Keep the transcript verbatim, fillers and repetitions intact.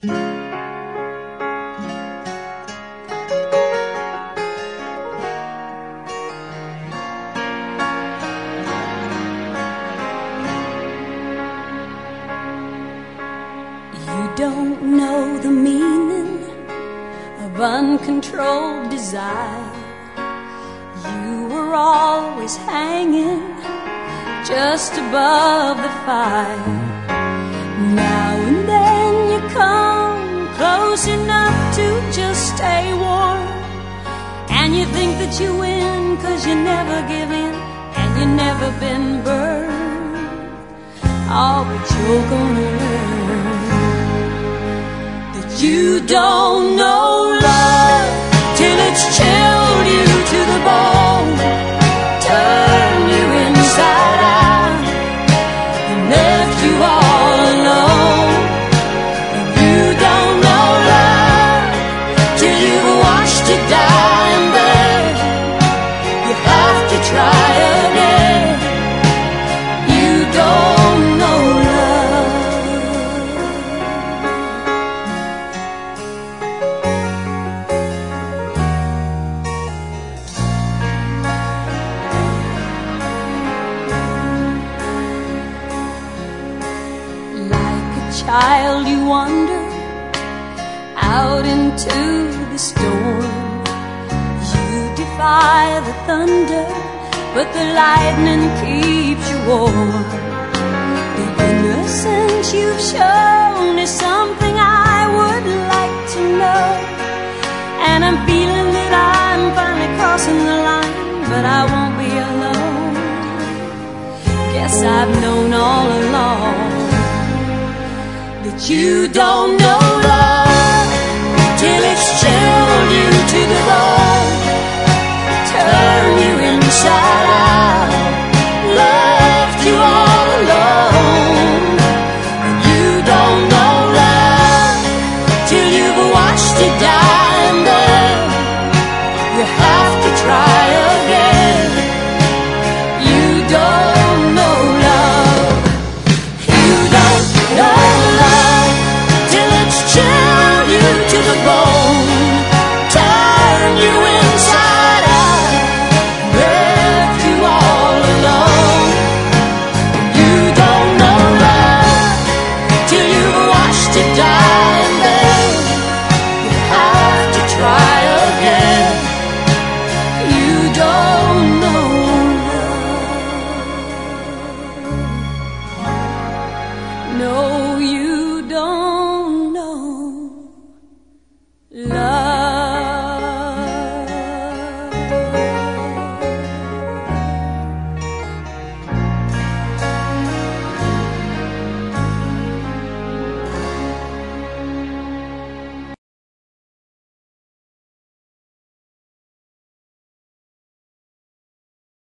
You don't know the meaning of uncontrolled desire. You were always hanging just above the fire. Now and then you come close enough to just stay warm, and you think that you win 'cause you never give in and you never been burned. Oh, but you're gonna learn that you don't know love till it's chilled you to the bone, turned you inside out and left you all alone. And you don't know love till you've watched it die and burn. You have to try again. You don't know child, you wander out into the storm. You defy the thunder, but the lightning keeps you warm. The innocence you've shown is something I would like to know, and I'm feeling that I'm finally crossing the line, but I won't be alone. Guess I've known all along that you don't know